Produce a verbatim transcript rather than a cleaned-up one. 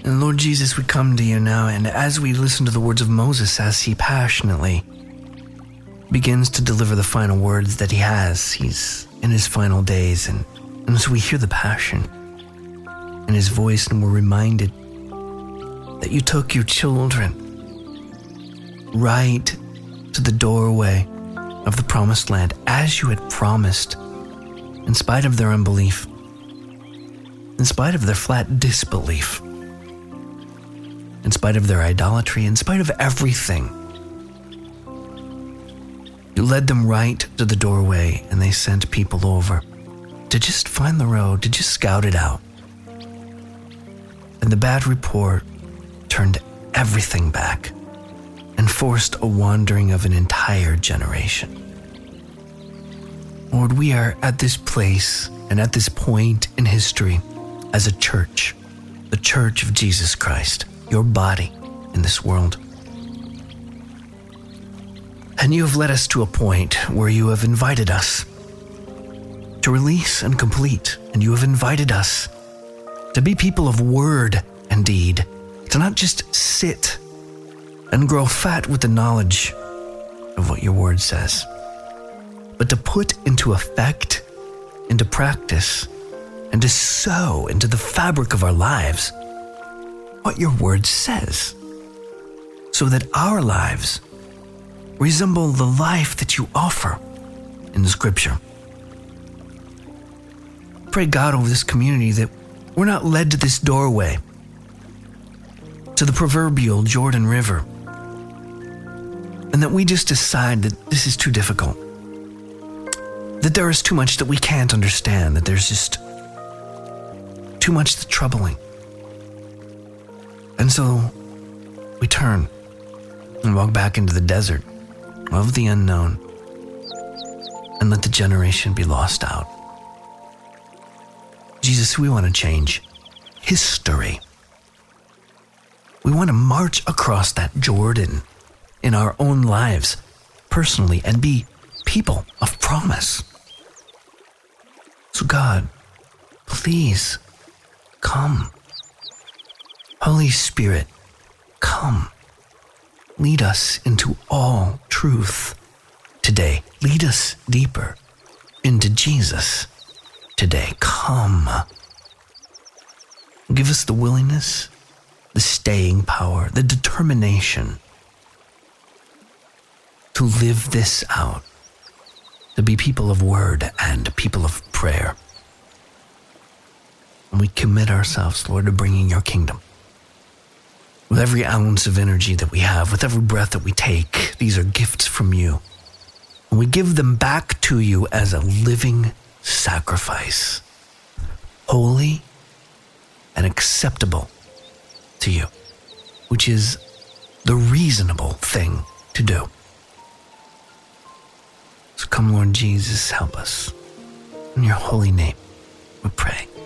And Lord Jesus, we come to you now, and as we listen to the words of Moses as he passionately begins to deliver the final words that he has, he's in his final days, and, and so we hear the passion in his voice, and we're reminded that you took your children right to the doorway of the promised land as you had promised, in spite of their unbelief, in spite of their flat disbelief, in spite of their idolatry, in spite of everything. You led them right to the doorway, and they sent people over to just find the road, to just scout it out. And the bad report turned everything back and forced a wandering of an entire generation. Lord, we are at this place and at this point in history as a church, the Church of Jesus Christ, your body in this world. And you have led us to a point where you have invited us to release and complete, and you have invited us to be people of word and deed, to not just sit and grow fat with the knowledge of what your word says, but to put into effect, into practice, and to sow into the fabric of our lives what your word says, so that our lives resemble the life that you offer in the scripture. Pray, God, over this community that we're not led to this doorway, to the proverbial Jordan River, and that we just decide that this is too difficult, that there is too much that we can't understand, that there's just too much that's troubling. And so we turn and walk back into the desert of the unknown and let the generation be lost out. Jesus, we want to change history. We want to march across that Jordan in our own lives, personally, and be people of promise. So God, please come. Holy Spirit, come. Lead us into all truth today. Lead us deeper into Jesus today. Come. Give us the willingness, the staying power, the determination to live this out, to be people of word and people of prayer. And we commit ourselves, Lord, to bringing your kingdom. With every ounce of energy that we have, with every breath that we take, these are gifts from you. And we give them back to you as a living sacrifice, holy and acceptable to you, which is the reasonable thing to do. So come, Lord Jesus, help us. In your holy name, we pray.